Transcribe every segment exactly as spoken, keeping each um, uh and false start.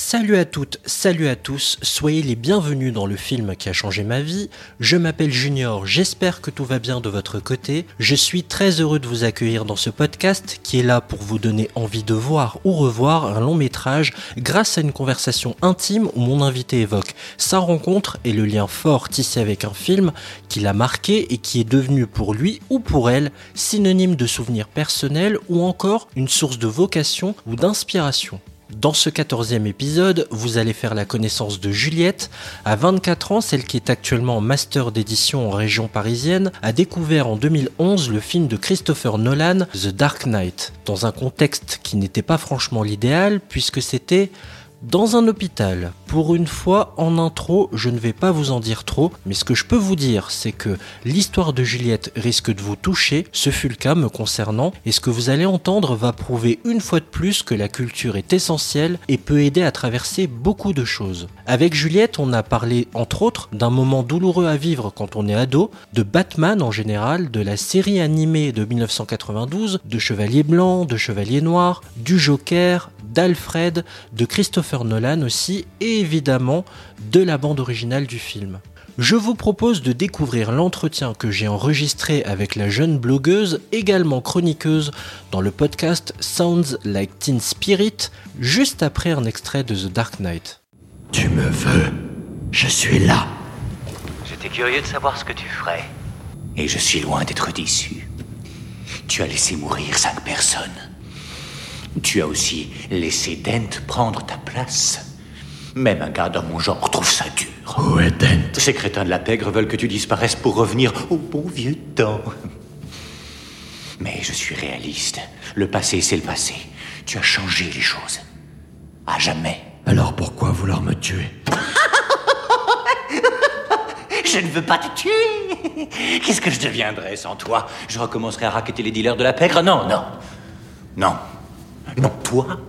Salut à toutes, salut à tous, soyez les bienvenus dans le film qui a changé ma vie. Je m'appelle Junior, j'espère que tout va bien de votre côté. Je suis très heureux de vous accueillir dans ce podcast qui est là pour vous donner envie de voir ou revoir un long métrage grâce à une conversation intime où mon invité évoque sa rencontre et le lien fort tissé avec un film qui l'a marqué et qui est devenu pour lui ou pour elle synonyme de souvenirs personnels ou encore une source de vocation ou d'inspiration. Dans ce quatorzième épisode, vous allez faire la connaissance de Juliette. À vingt-quatre ans, celle qui est actuellement en master d'édition en région parisienne, a découvert en deux mille onze le film de Christopher Nolan, The Dark Knight, dans un contexte qui n'était pas franchement l'idéal puisque c'était dans un hôpital. Pour une fois, en intro, je ne vais pas vous en dire trop, mais ce que je peux vous dire, c'est que l'histoire de Juliette risque de vous toucher, ce fut le cas me concernant, et ce que vous allez entendre va prouver une fois de plus que la culture est essentielle et peut aider à traverser beaucoup de choses. Avec Juliette, on a parlé, entre autres, d'un moment douloureux à vivre quand on est ado, de Batman en général, de la série animée de dix-neuf cent quatre-vingt-douze, de Chevalier Blanc, de Chevalier Noir, du Joker, d'Alfred, de Christopher Nolan aussi, et évidemment de la bande originale du film. Je vous propose de découvrir l'entretien que j'ai enregistré avec la jeune blogueuse, également chroniqueuse, dans le podcast Sounds Like Teen Spirit, juste après un extrait de The Dark Knight. Tu me veux, je suis là. J'étais curieux de savoir ce que tu ferais. Et je suis loin d'être déçu. Tu as laissé mourir cinq personnes. Tu as aussi laissé Dent prendre ta place. Même un gars dans mon genre trouve ça dur. Où est Dent ? Ces crétins de la pègre veulent que tu disparaisses pour revenir au bon vieux temps. Mais je suis réaliste. Le passé, c'est le passé. Tu as changé les choses. À jamais. Alors pourquoi vouloir me tuer ? Je ne veux pas te tuer. Qu'est-ce que je deviendrais sans toi ? Je recommencerais à racketter les dealers de la pègre ? Non, non. Non. Non, toi,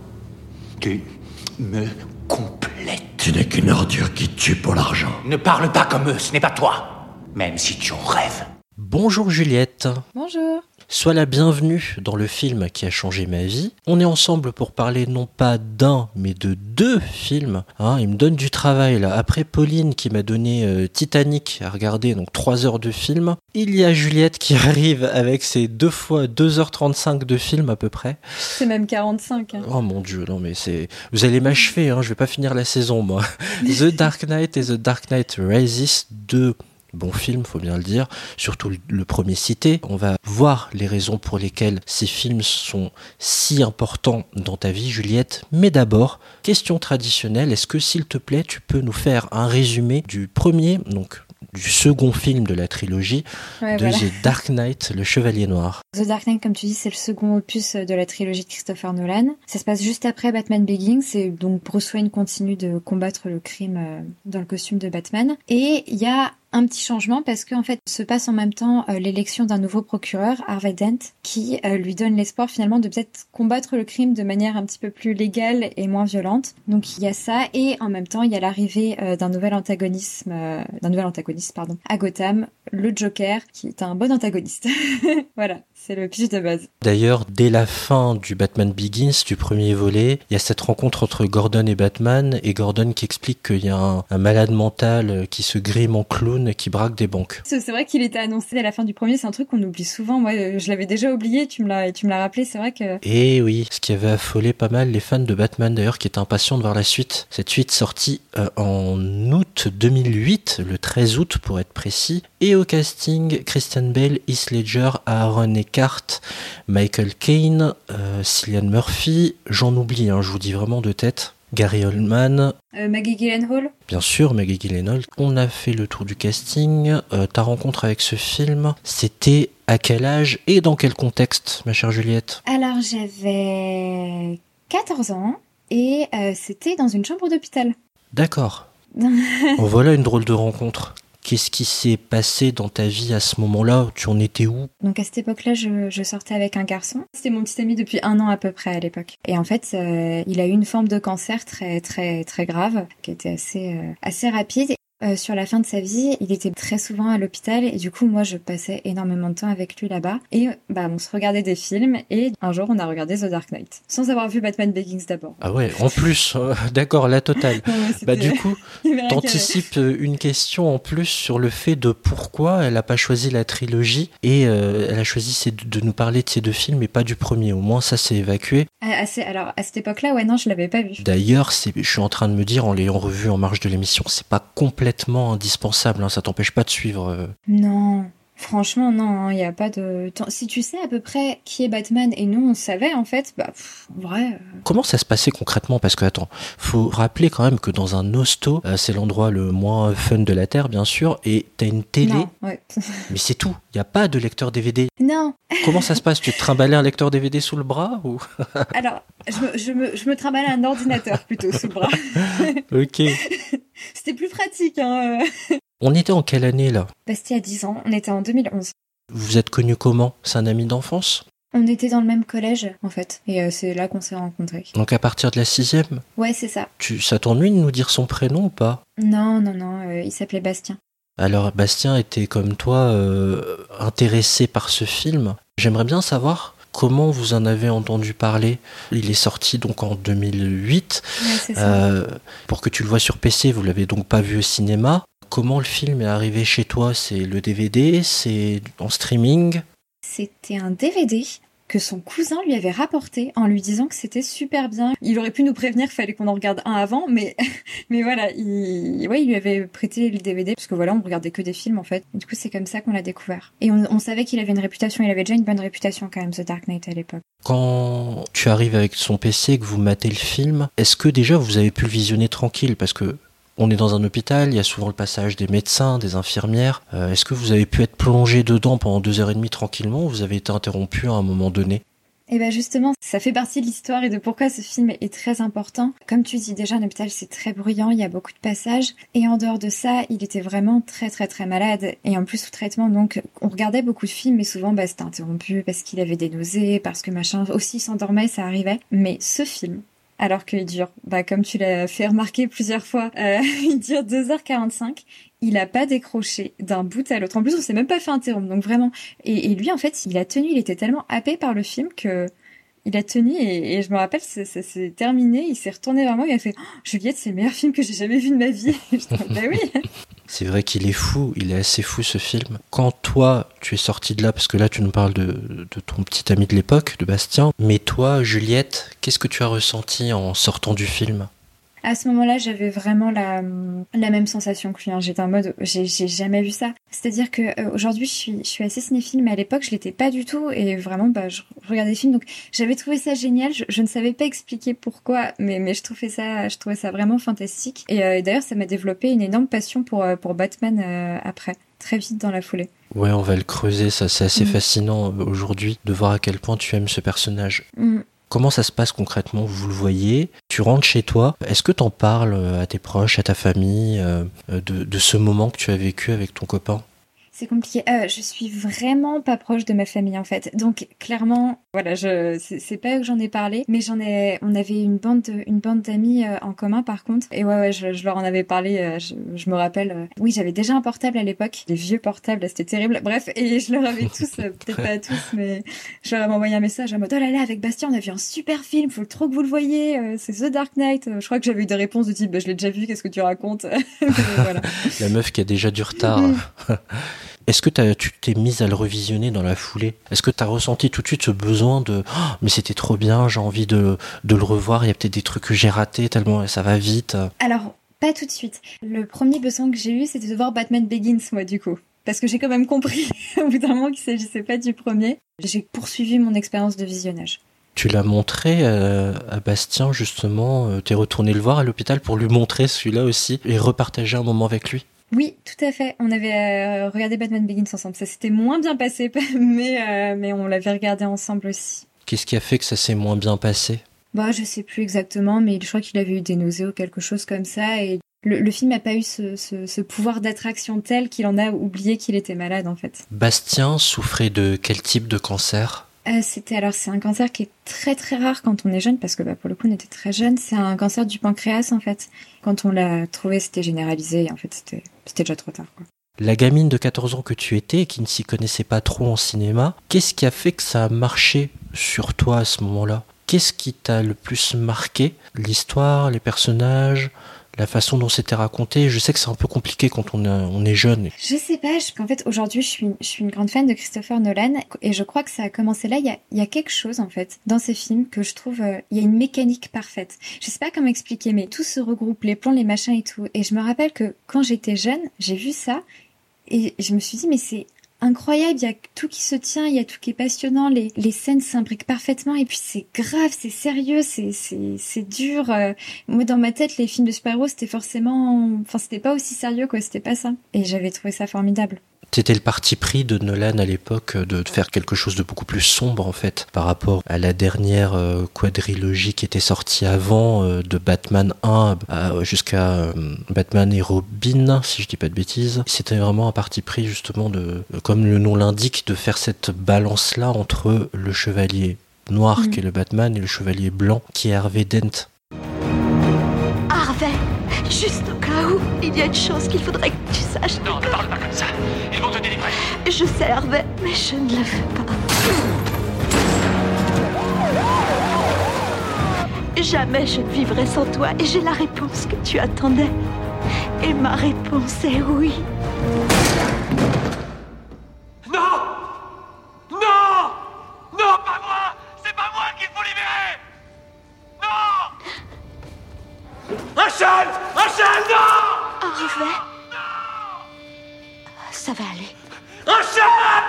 tu me complètes. Tu n'es qu'une ordure qui tue pour l'argent. Ne parle pas comme eux, ce n'est pas toi. Même si tu en rêves. Bonjour Juliette. Bonjour. Sois la bienvenue dans le film qui a changé ma vie. On est ensemble pour parler non pas d'un, mais de deux films. Hein, il me donne du travail là. Après Pauline qui m'a donné euh, Titanic à regarder, donc trois heures de film. Il y a Juliette qui arrive avec ses deux fois deux heures trente-cinq de film à peu près. C'est même quarante-cinq. Hein. Oh mon Dieu, non mais c'est... Vous allez m'achever, hein, je vais pas finir la saison moi. The Dark Knight et The Dark Knight Rises, deux... bon film, faut bien le dire, surtout le premier cité. On va voir les raisons pour lesquelles ces films sont si importants dans ta vie, Juliette. Mais d'abord, question traditionnelle, est-ce que s'il te plaît, tu peux nous faire un résumé du premier, donc du second film de la trilogie, ouais, de voilà. The Dark Knight, le Chevalier Noir. The Dark Knight, comme tu dis, c'est le second opus de la trilogie de Christopher Nolan. Ça se passe juste après Batman Begins, et donc Bruce Wayne continue de combattre le crime dans le costume de Batman. Et il y a un petit changement parce qu'en fait se passe en même temps euh, l'élection d'un nouveau procureur, Harvey Dent, qui euh, lui donne l'espoir finalement de peut-être combattre le crime de manière un petit peu plus légale et moins violente. Donc il y a ça, et en même temps il y a l'arrivée euh, d'un nouvel antagonisme, euh, d'un nouvel antagoniste pardon, à Gotham, le Joker, qui est un bon antagoniste. Voilà, c'est le pitch de base. D'ailleurs, dès la fin du Batman Begins, du premier volet, il y a cette rencontre entre Gordon et Batman, et Gordon qui explique qu'il y a un, un malade mental qui se grime en clown et qui braque des banques. C'est vrai qu'il était annoncé à la fin du premier, c'est un truc qu'on oublie souvent. Moi, je l'avais déjà oublié, tu me l'as, tu me l'as rappelé, c'est vrai que... Et oui, ce qui avait affolé pas mal les fans de Batman d'ailleurs, qui étaient impatients de voir la suite. Cette suite sortie euh, en août deux mille huit, le treize août pour être précis, et au casting, Christian Bale, Heath Ledger, Aaron Eckhart, Michael Caine, euh, Cillian Murphy, j'en oublie, hein, je vous dis vraiment de tête. Gary Oldman. Euh, Maggie Gyllenhaal. Bien sûr, Maggie Gyllenhaal. On a fait le tour du casting. Euh, ta rencontre avec ce film, c'était à quel âge et dans quel contexte, ma chère Juliette ? Alors, j'avais quatorze ans et euh, c'était dans une chambre d'hôpital. D'accord. Oh, voilà une drôle de rencontre. Qu'est-ce qui s'est passé dans ta vie à ce moment-là ? Tu en étais où ? Donc à cette époque-là, je, je sortais avec un garçon. C'était mon petit ami depuis un an à peu près à l'époque. Et en fait, euh, il a eu une forme de cancer très très très grave, qui était assez euh, assez rapide. Euh, sur la fin de sa vie, il était très souvent à l'hôpital et du coup, moi, je passais énormément de temps avec lui là-bas. Et bah, on se regardait des films et un jour, on a regardé The Dark Knight sans avoir vu Batman Begins d'abord. Ah ouais, en plus, euh, d'accord, la totale. Ouais, bah du coup, t'anticipes une question en plus sur le fait de pourquoi elle a pas choisi la trilogie et euh, elle a choisi ces, de nous parler de ces deux films et pas du premier. Au moins, ça s'est évacué. Ah, assez, alors, à cette époque-là, ouais, non, je l'avais pas vu. D'ailleurs, c'est, je suis en train de me dire, en l'ayant revu en marge de l'émission, c'est pas complètement indispensable, hein, ça t'empêche pas de suivre. Euh... Non, franchement, non, il n'y a pas de... Si tu sais à peu près qui est Batman, et nous, on savait, en fait, bah, pff, vrai... Euh... Comment ça se passait concrètement ? Parce que, attends, faut rappeler quand même que dans un hosto, euh, c'est l'endroit le moins fun de la Terre, bien sûr, et t'as une télé, non, ouais. mais c'est tout, il n'y a pas de lecteur D V D. Non. Comment ça se passe ? Tu te trimballais un lecteur D V D sous le bras ou... Alors, je me, je, me, je me trimballais un ordinateur plutôt sous le bras. Ok. C'était plus pratique, hein. On était en quelle année, là ? Bastien a dix ans, on était en deux mille onze. Vous êtes connus comment ? C'est un ami d'enfance ? On était dans le même collège, en fait, et euh, c'est là qu'on s'est rencontrés. Donc à partir de la sixième ? Ouais, c'est ça. Tu, ça t'ennuie de nous dire son prénom ou pas ? Non, non, non, euh, il s'appelait Bastien. Alors Bastien était comme toi euh, intéressé par ce film. J'aimerais bien savoir comment vous en avez entendu parler. Il est sorti donc en deux mille huit. Ouais, c'est ça. Euh, pour que tu le vois sur P C, vous l'avez donc pas vu au cinéma. Comment le film est arrivé chez toi ? C'est le D V D ? C'est en streaming ? C'était un D V D que son cousin lui avait rapporté en lui disant que c'était super bien. Il aurait pu nous prévenir, fallait qu'on en regarde un avant, mais mais voilà, il ouais, il lui avait prêté le D V D parce que voilà, on regardait que des films en fait. Et du coup, c'est comme ça qu'on l'a découvert. Et on, on savait qu'il avait une réputation, il avait déjà une bonne réputation quand même, The Dark Knight à l'époque. Quand tu arrives avec son P C et que vous matez le film, est-ce que déjà vous avez pu le visionner tranquille ? Parce que on est dans un hôpital, il y a souvent le passage des médecins, des infirmières. Euh, est-ce que vous avez pu être plongé dedans pendant deux heures et demie tranquillement ou vous avez été interrompu à un moment donné ? Et bien justement, ça fait partie de l'histoire et de pourquoi ce film est très important. Comme tu dis déjà, un hôpital c'est très bruyant, il y a beaucoup de passages. Et en dehors de ça, il était vraiment très très très malade. Et en plus sous traitement, donc on regardait beaucoup de films, mais souvent bah, c'était interrompu parce qu'il avait des nausées, parce que machin, aussi il s'endormait, ça arrivait. Mais ce film... alors qu'il dure, bah, comme tu l'as fait remarquer plusieurs fois, euh, il dure deux heures quarante-cinq. Il a pas décroché d'un bout à l'autre. En plus, on s'est même pas fait interrompre, donc vraiment. Et, et lui, en fait, il a tenu, il était tellement happé par le film que il a tenu et, et je me rappelle, ça s'est terminé, il s'est retourné vers moi, il a fait oh, « Juliette, c'est le meilleur film que j'ai jamais vu de ma vie !» Je dis « Bah oui !» C'est vrai qu'il est fou, il est assez fou ce film. Quand toi, tu es sorti de là, parce que là tu nous parles de, de ton petit ami de l'époque, de Bastien, mais toi, Juliette, qu'est-ce que tu as ressenti en sortant du film ? À ce moment-là, j'avais vraiment la, la même sensation que lui. Hein. J'étais en mode, j'ai, j'ai jamais vu ça. C'est-à-dire que euh, aujourd'hui, je suis, je suis assez cinéphile, mais à l'époque, je l'étais pas du tout. Et vraiment, bah, je regardais des films, donc j'avais trouvé ça génial. Je, je ne savais pas expliquer pourquoi, mais, mais je trouvais ça, je trouvais ça vraiment fantastique. Et, euh, et d'ailleurs, ça m'a développé une énorme passion pour pour Batman euh, après, très vite dans la foulée. Ouais, on va le creuser. Ça, c'est assez mmh. fascinant euh, aujourd'hui de voir à quel point tu aimes ce personnage. Mmh. Comment ça se passe concrètement ? Vous le voyez, tu rentres chez toi. Est-ce que t'en parles à tes proches, à ta famille, euh, de, de ce moment que tu as vécu avec ton copain ? C'est compliqué. Euh, je suis vraiment pas proche de ma famille en fait. Donc clairement, voilà, je c'est, c'est pas eux que j'en ai parlé, mais j'en ai. On avait une bande, de, une bande d'amis euh, en commun par contre. Et ouais, ouais, je, je leur en avais parlé. Euh, je, je me rappelle. Euh, oui, j'avais déjà un portable à l'époque, des vieux portables, c'était terrible. Bref, et je leur avais tous, euh, peut-être pas tous, mais je leur avais envoyé un message en mode oh là là, avec Bastien, on a vu un super film, faut trop que vous le voyez. Euh, c'est The Dark Knight. Euh, je crois que j'avais eu des réponses de type bah, je l'ai déjà vu, qu'est-ce que tu racontes ? Voilà. La meuf qui a déjà du retard. Est-ce que t'as, tu t'es mise à le revisionner dans la foulée ? Est-ce que tu as ressenti tout de suite ce besoin de oh, « mais c'était trop bien, j'ai envie de, de le revoir, il y a peut-être des trucs que j'ai ratés tellement ça va vite ». Alors, pas tout de suite. Le premier besoin que j'ai eu, c'était de voir Batman Begins, moi, du coup. Parce que j'ai quand même compris au bout d'un moment qu'il ne s'agissait pas du premier. J'ai poursuivi mon expérience de visionnage. Tu l'as montré euh, à Bastien, justement, euh, t'es retourné le voir à l'hôpital pour lui montrer celui-là aussi et repartager un moment avec lui ? Oui, tout à fait. On avait euh, regardé Batman Begins ensemble. Ça s'était moins bien passé, mais, euh, mais on l'avait regardé ensemble aussi. Qu'est-ce qui a fait que ça s'est moins bien passé ? Bah, je sais plus exactement, mais je crois qu'il avait eu des nausées ou quelque chose comme ça. Et le, le film n'a pas eu ce, ce, ce pouvoir d'attraction tel qu'il en a oublié qu'il était malade, en fait. Bastien souffrait de quel type de cancer ? Euh, c'était alors c'est un cancer qui est très très rare quand on est jeune parce que bah, pour le coup on était très jeune. C'est un cancer du pancréas en fait. Quand on l'a trouvé, c'était généralisé et en fait c'était c'était déjà trop tard, quoi. La gamine de quatorze ans que tu étais et qui ne s'y connaissait pas trop en cinéma, qu'est-ce qui a fait que ça a marché sur toi à ce moment-là ? Qu'est-ce qui t'a le plus marqué ? L'histoire, les personnages, la façon dont c'était raconté ? Je sais que c'est un peu compliqué quand on est, on est jeune. Je sais pas, parce qu'en fait aujourd'hui je suis, je suis une grande fan de Christopher Nolan et je crois que ça a commencé là. Il y a, il y a quelque chose en fait dans ces films que je trouve, euh, il y a une mécanique parfaite. Je sais pas comment expliquer, mais tout se regroupe, les plans, les machins et tout. Et je me rappelle que quand j'étais jeune, j'ai vu ça et je me suis dit mais c'est incroyable, il y a tout qui se tient, il y a tout qui est passionnant, les, les scènes s'imbriquent parfaitement et puis c'est grave, c'est sérieux, c'est, c'est, c'est dur. Euh, moi dans ma tête, les films de super-héros c'était forcément, enfin c'était pas aussi sérieux quoi, c'était pas ça. Et j'avais trouvé ça formidable. C'était le parti pris de Nolan à l'époque de faire quelque chose de beaucoup plus sombre en fait par rapport à la dernière euh, quadrilogie qui était sortie avant euh, de Batman un à, jusqu'à euh, Batman et Robin si je dis pas de bêtises. C'était vraiment un parti pris justement de, comme le nom l'indique, de faire cette balance là entre le chevalier noir mmh. qui est le Batman et le chevalier blanc qui est Harvey Dent. Harvey, juste au cas où, il y a une chose qu'il faudrait que tu saches. Non, ne parle pas comme ça. Ils vont te délivrer. Je sais, Harvey, mais je ne le fais pas. Jamais je ne vivrai sans toi et j'ai la réponse que tu attendais. Et ma réponse est oui. Non! Non! Non, pas moi! C'est pas moi qu'il faut libérer! Non! Rachel! Rachel, non! Harvey? Ça va aller. Rachel!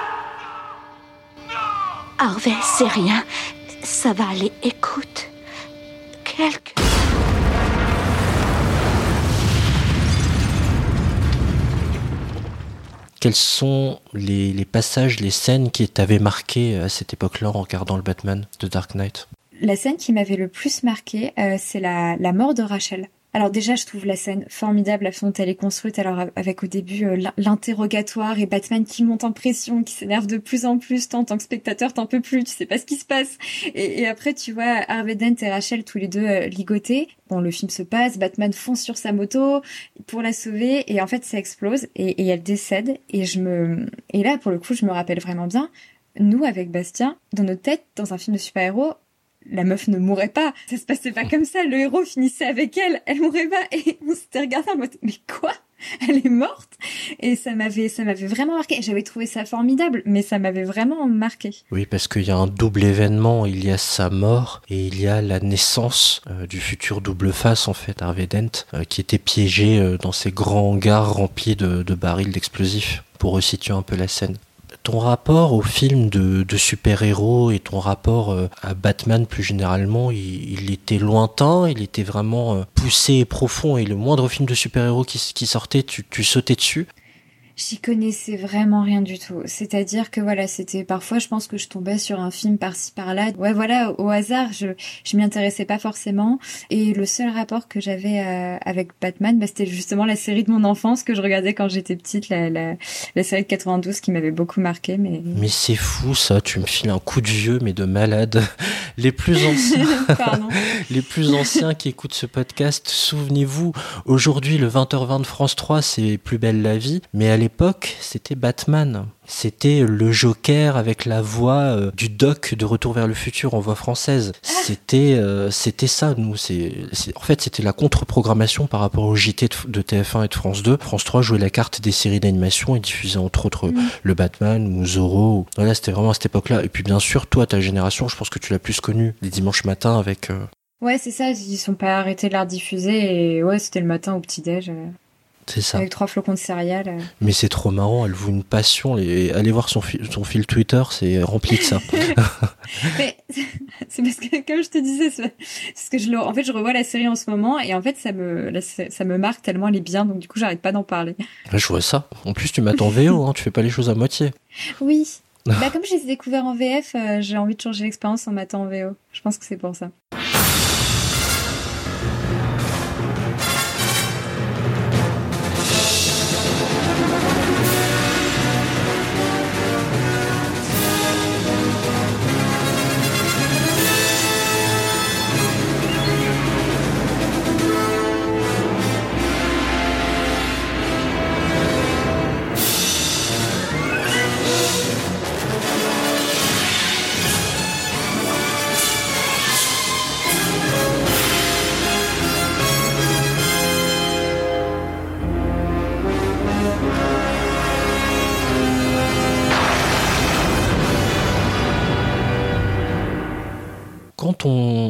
Harvey, c'est rien. Ça va aller. Écoute. Quelque... Quels sont les, les passages, les scènes qui t'avaient marqué à cette époque-là en regardant le Batman de Dark Knight ? La scène qui m'avait le plus marqué, euh, c'est la, la mort de Rachel. Alors déjà, je trouve la scène formidable, la façon dont elle est construite. Alors avec au début euh, l'interrogatoire et Batman qui monte en pression, qui s'énerve de plus en plus. Toi, en tant que spectateur, t'en peux plus, tu sais pas ce qui se passe. Et, et après, tu vois Harvey Dent et Rachel tous les deux euh, ligotés. Bon, le film se passe, Batman fonce sur sa moto pour la sauver et en fait, ça explose et, et elle décède. Et je me, et là, pour le coup, je me rappelle vraiment bien. Nous, avec Bastien, dans notre tête, dans un film de super-héros, la meuf ne mourrait pas. Ça se passait pas comme ça. Le héros finissait avec elle. Elle mourrait pas. Et on s'était regardé en mode, mais quoi? Elle est morte? Et ça m'avait, ça m'avait vraiment marqué. J'avais trouvé ça formidable, mais ça m'avait vraiment marqué. Oui, parce qu'il y a un double événement. Il y a sa mort et il y a la naissance euh, du futur double face, en fait, Harvey Dent, euh, qui était piégé euh, dans ces grands hangars remplis de, de barils d'explosifs, pour resituer un peu la scène. Ton rapport au film de, de super-héros et ton rapport euh, à Batman plus généralement, il, il était lointain, il était vraiment euh, poussé et profond, et le moindre film de super-héros qui, qui sortait, tu, tu sautais dessus. J'y connaissais vraiment rien du tout. C'est-à-dire que voilà, c'était parfois, je pense que je tombais sur un film par-ci par-là. Ouais, voilà, au hasard, je je m'y intéressais pas forcément. Et le seul rapport que j'avais euh, avec Batman, bah, c'était justement la série de mon enfance que je regardais quand j'étais petite, la la, la série de quatre-vingt-douze qui m'avait beaucoup marqué. Mais mais c'est fou ça, tu me files un coup de vieux, mais de malade. Les plus anciens, les plus anciens qui écoutent ce podcast, souvenez-vous, aujourd'hui le vingt heures vingt de France trois, c'est Plus belle la vie, mais à l'époque, c'était Batman. C'était le Joker avec la voix euh, du Doc de Retour vers le futur en voix française. C'était, euh, c'était ça, nous. C'est, c'est, en fait, c'était la contre-programmation par rapport au J T de, de T F un et de France deux. France trois jouait la carte des séries d'animation et diffusait entre autres mmh. le Batman ou Zorro. Ou... Voilà, c'était vraiment à cette époque-là. Et puis bien sûr, toi, ta génération, je pense que tu l'as plus connue les dimanches matins avec... Euh... Ouais, c'est ça. Ils sont pas arrêtés de la rediffuser. Et ouais, c'était le matin au petit-déj. Euh... C'est ça. Avec trois flocons de céréales. Mais c'est trop marrant, elle voue une passion. Et allez voir son, fil, son fil Twitter, c'est rempli de ça. Mais c'est parce que, comme je te disais, c'est parce que je le, en fait, je revois la série en ce moment et en fait, ça me, la, ça me marque tellement elle est bien, donc du coup, j'arrête pas d'en parler. Je vois ça. En plus, tu m'attends en V O, hein, tu fais pas les choses à moitié. Oui. Bah, comme je les ai découverts en V F, euh, j'ai envie de changer l'expérience en m'attendant en V O. Je pense que c'est pour ça.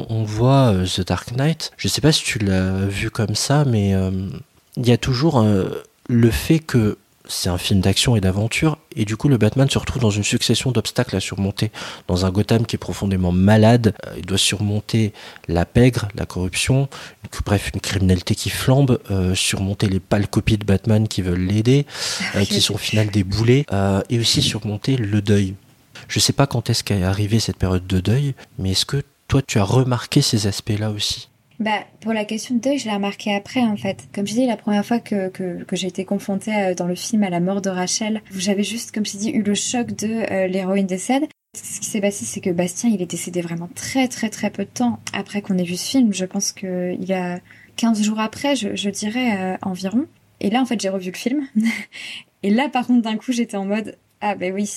on, on voit euh, The Dark Knight, je sais pas si tu l'as vu comme ça, mais il euh, y a toujours euh, le fait que c'est un film d'action et d'aventure, et du coup le Batman se retrouve dans une succession d'obstacles à surmonter, dans un Gotham qui est profondément malade. Euh, il doit surmonter la pègre, la corruption, une, bref une criminalité qui flambe, euh, surmonter les pâles copies de Batman qui veulent l'aider, euh, qui sont au final des boulets, euh, et aussi surmonter le deuil. Je sais pas quand est-ce qu'est arrivée cette période de deuil, mais est-ce que toi tu as remarqué ces aspects-là aussi ? Bah, pour la question de deuil, je l'ai remarqué après, en fait. Comme je dis, la première fois que, que, que j'ai été confrontée à, dans le film à la mort de Rachel, j'avais juste, comme je dis, eu le choc de euh, l'héroïne décède. Ce qui s'est passé, c'est que Bastien, il est décédé vraiment très, très, très peu de temps après qu'on ait vu ce film. Je pense qu'il a quinze jours après, je, je dirais, euh, environ. Et là, en fait, j'ai revu le film. Et là, par contre, d'un coup, j'étais en mode, ah ben oui.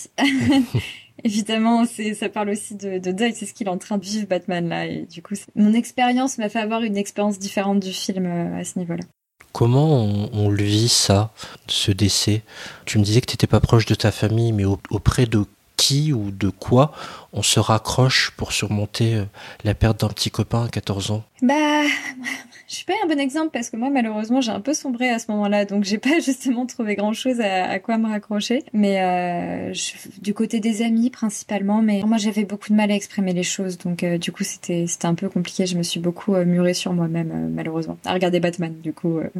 Évidemment, c'est, ça parle aussi de, de deuil, c'est ce qu'il est en train de vivre, Batman, là. Et du coup, mon expérience m'a fait avoir une expérience différente du film euh, à ce niveau-là. Comment on, on le vit, ça, ce décès ? Tu me disais que tu n'étais pas proche de ta famille, mais au, auprès de qui ou de quoi on se raccroche pour surmonter euh, la perte d'un petit copain à quatorze ans ? Bah, je suis pas un bon exemple parce que moi, malheureusement, j'ai un peu sombré à ce moment-là, donc j'ai pas justement trouvé grand-chose à, à quoi me raccrocher. Mais euh, je, du côté des amis principalement, mais moi j'avais beaucoup de mal à exprimer les choses, donc euh, du coup c'était c'était un peu compliqué. Je me suis beaucoup euh, murée sur moi-même, euh, malheureusement, à regarder Batman, du coup. Euh...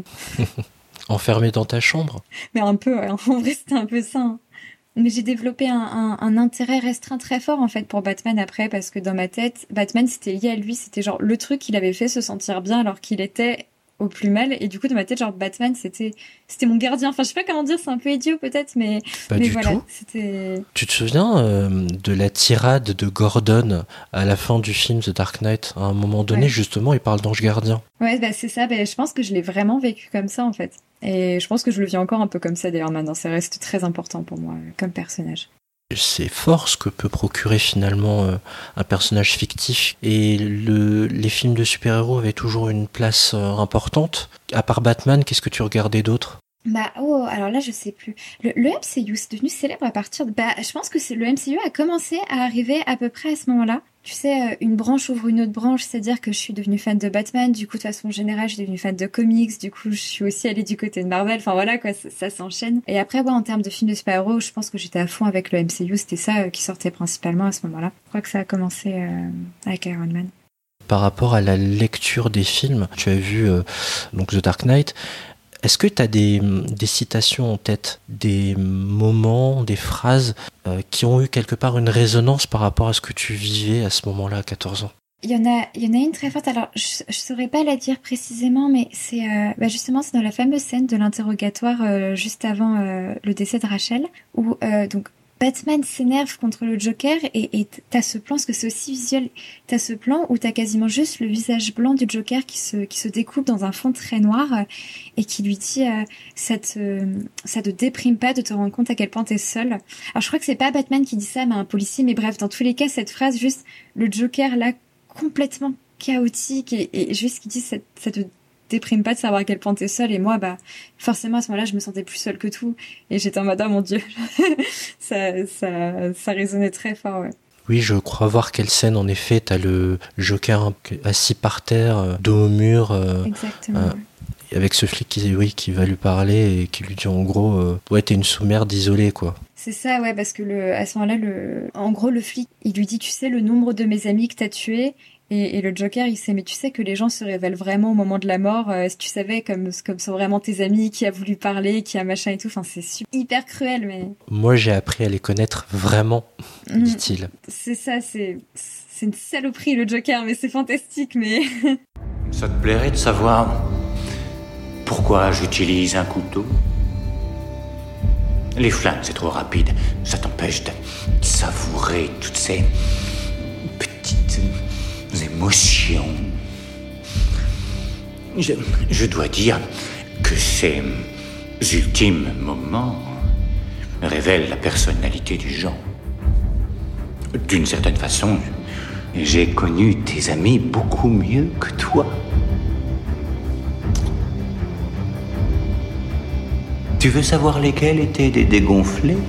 Enfermée dans ta chambre ? Mais un peu, ouais. En vrai, c'était un peu ça. Hein. Mais j'ai développé un, un, un intérêt restreint très fort en fait pour Batman après, parce que dans ma tête, Batman c'était lié à lui, c'était genre le truc qui l'avait fait se sentir bien alors qu'il était au plus mal, et du coup dans ma tête genre Batman c'était c'était mon gardien. Enfin je sais pas comment dire, c'est un peu idiot peut-être, mais pas mais du voilà, tout. C'était. Tu te souviens euh, de la tirade de Gordon à la fin du film The Dark Knight ? À un moment donné, Ouais. justement, il parle d'ange gardien. Ouais, bah c'est ça. Bah, je pense que je l'ai vraiment vécu comme ça en fait, et je pense que je le vis encore un peu comme ça d'ailleurs maintenant. Ça reste très important pour moi euh, comme personnage. C'est fort ce que peut procurer finalement euh, un personnage fictif. Et le, les films de super-héros avaient toujours une place euh, importante. À part Batman, qu'est-ce que tu regardais d'autre ? Bah oh, alors là je sais plus. Le, le M C U c'est devenu célèbre à partir de... Bah je pense que c'est, le M C U a commencé à arriver à peu près à ce moment-là. Tu sais, une branche ouvre une autre branche, c'est-à-dire que je suis devenue fan de Batman, du coup de façon générale je suis devenue fan de comics, du coup je suis aussi allée du côté de Marvel, enfin voilà quoi, ça, ça s'enchaîne. Et après ouais, en termes de films de super-héros, je pense que j'étais à fond avec le M C U, c'était ça euh, qui sortait principalement à ce moment-là. Je crois que ça a commencé euh, avec Iron Man. Par rapport à la lecture des films, tu as vu euh, donc The Dark Knight. Est-ce que tu as des, des citations en tête, des moments, des phrases euh, qui ont eu quelque part une résonance par rapport à ce que tu vivais à ce moment-là, à quatorze ans ? Il y en a, il y en a une très forte. Alors, je, je saurais pas la dire précisément, mais c'est, euh, bah justement, c'est dans la fameuse scène de l'interrogatoire euh, juste avant euh, le décès de Rachel, où euh, donc Batman s'énerve contre le Joker et, et t'as ce plan, parce que c'est aussi visuel, t'as ce plan où t'as quasiment juste le visage blanc du Joker qui se, qui se découpe dans un fond très noir euh, et qui lui dit euh, ça te, ça te déprime pas de te rendre compte à quel point t'es seul. Alors je crois que c'est pas Batman qui dit ça, mais un policier, mais bref, dans tous les cas, cette phrase, juste le Joker là, complètement chaotique et, et juste qui dit ça, ça te déprime pas de savoir à quel point t'es seul, et moi bah forcément à ce moment-là je me sentais plus seule que tout et j'étais en mode oh mon dieu. ça, ça, ça résonnait très fort, ouais. Oui, je crois voir quelle scène en effet, t'as le Joker assis par terre, dos au mur, euh, exactement, euh, ouais. Avec ce flic qui, oui, qui va lui parler et qui lui dit en gros euh, ouais t'es une sous-merde isolée quoi. C'est ça, ouais, parce que le, à ce moment-là, le, en gros, le flic, il lui dit, tu sais, le nombre de mes amis que t'as tués, et, et le Joker, il sait, mais tu sais que les gens se révèlent vraiment au moment de la mort, euh, si tu savais, comme, comme sont vraiment tes amis, qui a voulu parler, qui a machin et tout, enfin, c'est super, hyper cruel, mais... Moi, j'ai appris à les connaître vraiment, mmh. dit-il. C'est ça, c'est, c'est une saloperie, le Joker, mais c'est fantastique, mais... Ça te plairait de savoir pourquoi j'utilise un couteau ? Les flingues, c'est trop rapide. Ça t'empêche de savourer toutes ces petites émotions. Je, je dois dire que ces ultimes moments révèlent la personnalité du genre. D'une certaine façon, j'ai connu tes amis beaucoup mieux que toi. Tu veux savoir lesquels étaient des dégonflés ?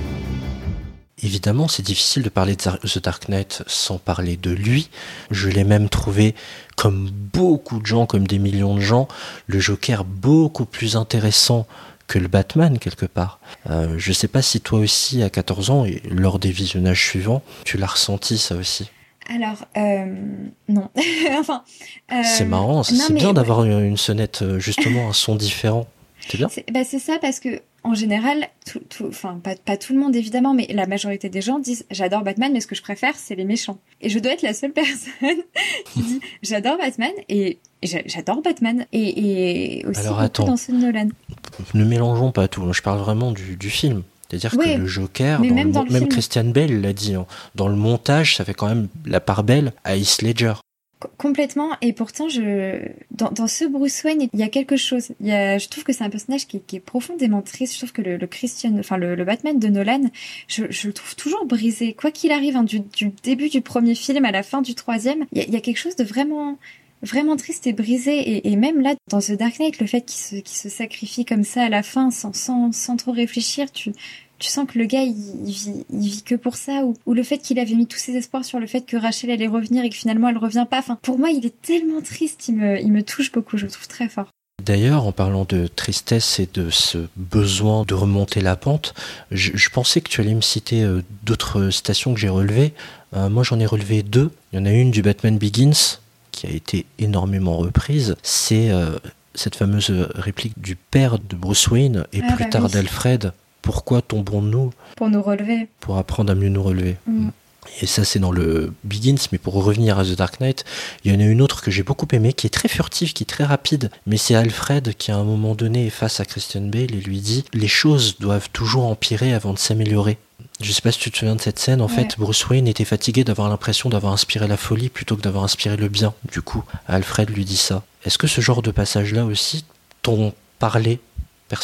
Évidemment, c'est difficile de parler de The Dark Knight sans parler de lui. Je l'ai même trouvé, comme beaucoup de gens, comme des millions de gens, le Joker beaucoup plus intéressant que le Batman, quelque part. Euh, je sais pas si toi aussi, à quatorze ans, et lors des visionnages suivants, tu l'as ressenti, ça aussi. Alors, euh, non. enfin, euh, c'est marrant, c'est, non, c'est bien ouais. d'avoir une, une sonnette, justement, un son différent. C'est bien. C'est, bah c'est ça, parce que en général, tout, tout, enfin pas, pas tout le monde évidemment, mais la majorité des gens disent j'adore Batman, mais ce que je préfère c'est les méchants. Et je dois être la seule personne qui dit j'adore Batman et j'adore Batman et, et aussi Alors, beaucoup attends. dans ceux de Nolan. Ne mélangeons pas tout. Je parle vraiment du, du film. C'est-à-dire Ouais, que le Joker, mais dans même le, dans le même film. Christian Bale l'a dit, hein, dans le montage, ça fait quand même la part belle à Heath Ledger. Complètement, et pourtant je dans, dans ce Bruce Wayne il y a quelque chose. Il y a, je trouve que c'est un personnage qui, qui est profondément triste. Je trouve que le, le Christian, enfin le, le Batman de Nolan, je, je le trouve toujours brisé. Quoi qu'il arrive, hein, du, du début du premier film à la fin du troisième, il y a, il y a quelque chose de vraiment vraiment triste et brisé. Et, et même là, dans The Dark Knight, le fait qu'il se, qu'il se sacrifie comme ça à la fin, sans sans sans trop réfléchir, tu Tu sens que le gars, il, il, vit, il vit que pour ça, ou, ou le fait qu'il avait mis tous ses espoirs sur le fait que Rachel allait revenir et que finalement elle revient pas. Enfin, pour moi, il est tellement triste, il me, il me touche beaucoup, je le trouve très fort. D'ailleurs, en parlant de tristesse et de ce besoin de remonter la pente, je, je pensais que tu allais me citer euh, d'autres citations que j'ai relevées. Euh, moi, j'en ai relevé deux. Il y en a une du Batman Begins, qui a été énormément reprise. C'est euh, cette fameuse réplique du père de Bruce Wayne et Ah, plus bah tard oui. d'Alfred. Pourquoi tombons-nous ? Pour nous relever. Pour apprendre à mieux nous relever. Mm. Et ça, c'est dans le Begins, mais pour revenir à The Dark Knight, il y en a une autre que j'ai beaucoup aimée, qui est très furtive, qui est très rapide, mais c'est Alfred qui, à un moment donné, est face à Christian Bale et lui dit « Les choses doivent toujours empirer avant de s'améliorer ». Je sais pas si tu te souviens de cette scène, en Ouais. fait, Bruce Wayne était fatigué d'avoir l'impression d'avoir inspiré la folie plutôt que d'avoir inspiré le bien. Du coup, Alfred lui dit ça. Est-ce que ce genre de passage-là aussi t'ont parlé, personnellement ?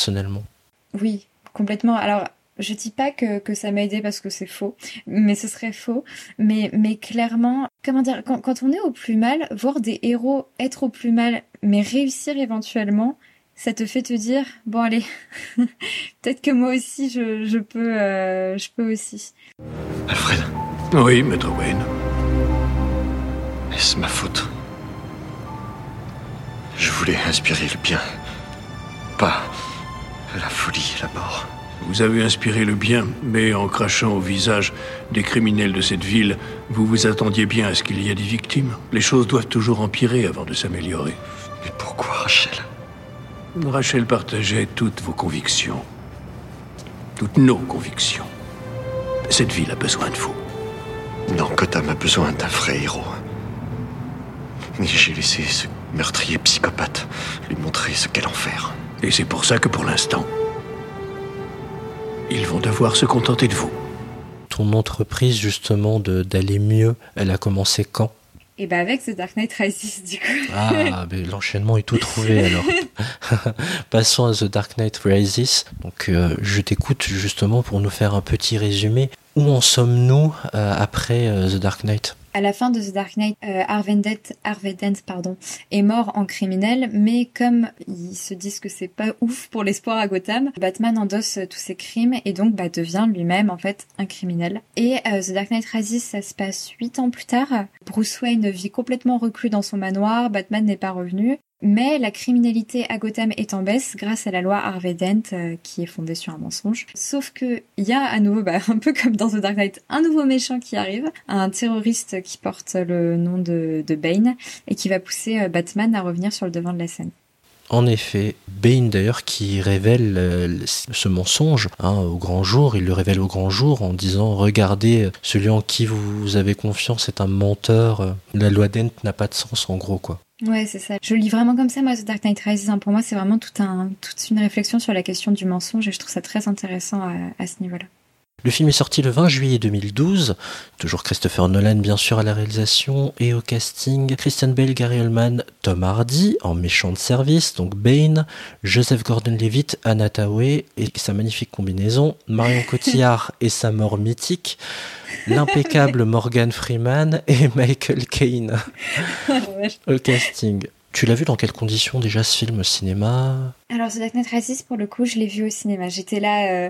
Oui, complètement. Alors, je dis pas que, que ça m'a aidé parce que c'est faux, mais ce serait faux. Mais, mais clairement, comment dire, quand, quand on est au plus mal, voir des héros être au plus mal, mais réussir éventuellement, ça te fait te dire, bon allez, peut-être que moi aussi je, je peux, euh, je peux aussi. Alfred, Oui, maître Wayne. est-ce ma faute? Je voulais inspirer le bien, pas la folie et la mort. Vous avez inspiré le bien, mais en crachant au visage des criminels de cette ville, vous vous attendiez bien à ce qu'il y ait des victimes. Les choses doivent toujours empirer avant de s'améliorer. Mais pourquoi, Rachel? Rachel partageait toutes vos convictions. Toutes nos convictions. Cette ville a besoin de vous. Non, Gotham a besoin d'un vrai héros. Mais j'ai laissé ce meurtrier psychopathe lui montrer ce qu'est l'enfer. Et c'est pour ça que pour l'instant, ils vont devoir se contenter de vous. Ton entreprise, justement, de, d'aller mieux, elle a commencé quand ? Et bah avec The Dark Knight Rises, du coup. Ah, mais l'enchaînement est tout trouvé alors. Passons à The Dark Knight Rises. Donc, euh, je t'écoute justement pour nous faire un petit résumé. Où en sommes-nous euh, après euh, The Dark Knight ? À la fin de The Dark Knight, euh, Harvey Dent, Harvey Dent pardon, est mort en criminel, mais comme ils se disent que c'est pas ouf pour l'espoir à Gotham, Batman endosse tous ses crimes et donc bah, devient lui-même en fait un criminel. Et euh, The Dark Knight Rises, ça se passe huit ans plus tard. Bruce Wayne vit complètement reclus dans son manoir, Batman n'est pas revenu. Mais la criminalité à Gotham est en baisse grâce à la loi Harvey Dent euh, qui est fondée sur un mensonge. Sauf que il y a à nouveau, bah, un peu comme dans The Dark Knight, un nouveau méchant qui arrive, un terroriste qui porte le nom de, de Bane et qui va pousser euh, Batman à revenir sur le devant de la scène. En effet, Bane d'ailleurs qui révèle euh, ce mensonge hein, au grand jour, il le révèle au grand jour en disant « Regardez, celui en qui vous avez confiance est un menteur, la loi Dent n'a pas de sens en gros quoi ». Ouais, c'est ça. Je lis vraiment comme ça, moi, The Dark Knight Rises. Pour moi, c'est vraiment tout un, toute une réflexion sur la question du mensonge et je trouve ça très intéressant à, à ce niveau-là. Le film est sorti le vingt juillet deux mille douze, toujours Christopher Nolan bien sûr à la réalisation et au casting, Christian Bale, Gary Oldman, Tom Hardy en méchant de service, donc Bane, Joseph Gordon-Levitt, Anna Thaoué et sa magnifique combinaison, Marion Cotillard et sa mort mythique, l'impeccable Morgan Freeman et Michael Caine au casting. Tu l'as vu dans quelles conditions déjà ce film au cinéma ? Alors, The Dark Knight Rises, pour le coup, je l'ai vu au cinéma. J'étais là... Euh...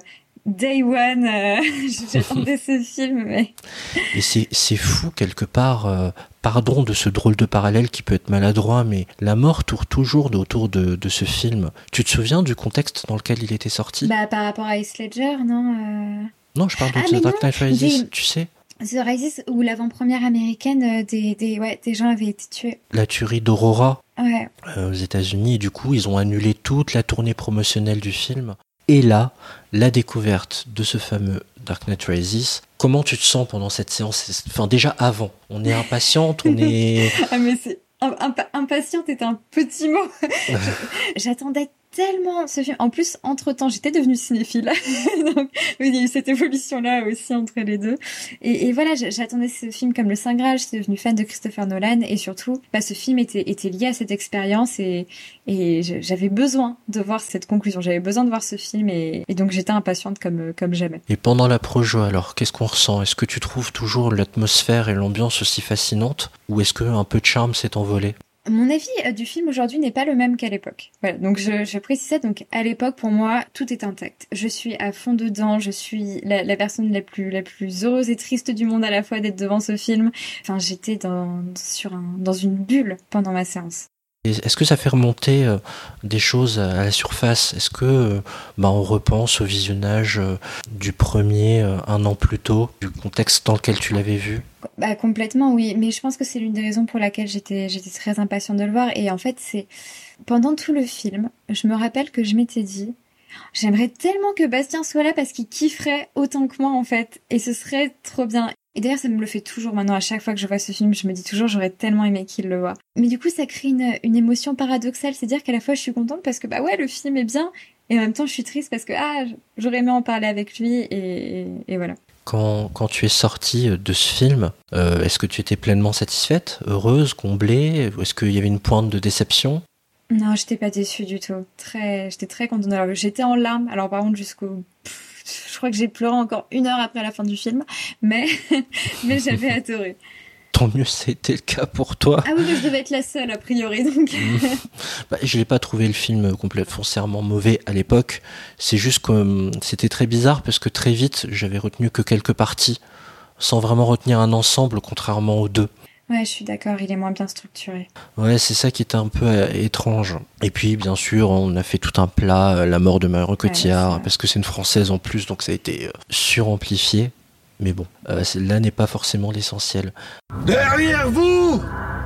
day one, euh, j'attendais ce film. Mais... Et c'est, c'est fou, quelque part, euh, pardon de ce drôle de parallèle qui peut être maladroit, mais la mort tourne toujours autour de, de ce film. Tu te souviens du contexte dans lequel il était sorti ? Bah, par rapport à Heath Ledger, non euh... Non, je parle de ah, The Dark Knight Rises, des... tu sais. The Rises, où l'avant-première américaine, euh, des, des, ouais, des gens avaient été tués. La tuerie d'Aurora ouais. euh, aux États-Unis, et du coup, ils ont annulé toute la tournée promotionnelle du film. Et là, la découverte de ce fameux Dark Knight Rises. Comment tu te sens pendant cette séance ? Enfin, déjà avant, on est impatiente, on est... ah, mais c'est... Imp- impatiente est un petit mot. J'attendais tellement ce film. En plus, entre-temps, j'étais devenue cinéphile. Donc, oui, il y a eu cette évolution-là aussi entre les deux. Et, et voilà, j'attendais ce film comme le Saint Graal. J'étais devenue fan de Christopher Nolan. Et surtout, bah, ce film était, était lié à cette expérience. Et, et j'avais besoin de voir cette conclusion. J'avais besoin de voir ce film. Et, et donc, j'étais impatiente comme, comme jamais. Et pendant la projo, alors, qu'est-ce qu'on ressent ? Est-ce que tu trouves toujours l'atmosphère et l'ambiance aussi fascinantes ? Ou est-ce qu'un peu de charme s'est envolé ? Mon avis euh, du film aujourd'hui n'est pas le même qu'à l'époque. Voilà, donc je, je précise ça. Donc à l'époque, pour moi, tout est intact. Je suis à fond dedans. Je suis la, la personne la plus la plus heureuse et triste du monde à la fois d'être devant ce film. Enfin, j'étais dans sur un dans une bulle pendant ma séance. Est-ce que ça fait remonter euh, des choses à la surface ? Est-ce que euh, bah, on repense au visionnage euh, du premier euh, un an plus tôt, du contexte dans lequel tu l'avais vu ? Bah, complètement, oui. Mais je pense que c'est l'une des raisons pour laquelle j'étais, j'étais très impatiente de le voir. Et en fait, c'est pendant tout le film, je me rappelle que je m'étais dit, j'aimerais tellement que Bastien soit là parce qu'il kifferait autant que moi, en fait. Et ce serait trop bien. Et d'ailleurs, ça me le fait toujours maintenant. À chaque fois que je vois ce film, je me dis toujours, j'aurais tellement aimé qu'il le voie. Mais du coup, ça crée une, une émotion paradoxale. C'est-à-dire qu'à la fois, je suis contente parce que, bah ouais, le film est bien. Et en même temps, je suis triste parce que, ah, j'aurais aimé en parler avec lui. Et, et, et voilà. Quand, quand tu es sortie de ce film, euh, est-ce que tu étais pleinement satisfaite, heureuse, comblée ? Ou est-ce qu'il y avait une pointe de déception ? Non, j'étais pas déçue du tout. Très, j'étais très contente de l'avoir vu. J'étais en larmes. Alors par contre, jusqu'au... Pff, je crois que j'ai pleuré encore une heure après la fin du film. Mais, mais j'avais adoré. Tant mieux, c'était le cas pour toi. Ah oui, mais je devais être la seule, a priori, donc... bah, je n'ai pas trouvé le film complètement foncièrement mauvais à l'époque. C'est juste que euh, c'était très bizarre, parce que très vite, j'avais retenu que quelques parties, sans vraiment retenir un ensemble, contrairement aux deux. Ouais, je suis d'accord, il est moins bien structuré. Ouais, c'est ça qui était un peu euh, étrange. Et puis, bien sûr, on a fait tout un plat, euh, la mort de Marion Cotillard, ouais, parce que c'est une Française en plus, donc ça a été euh, suramplifié. Mais bon, euh, là n'est pas forcément l'essentiel. Derrière vous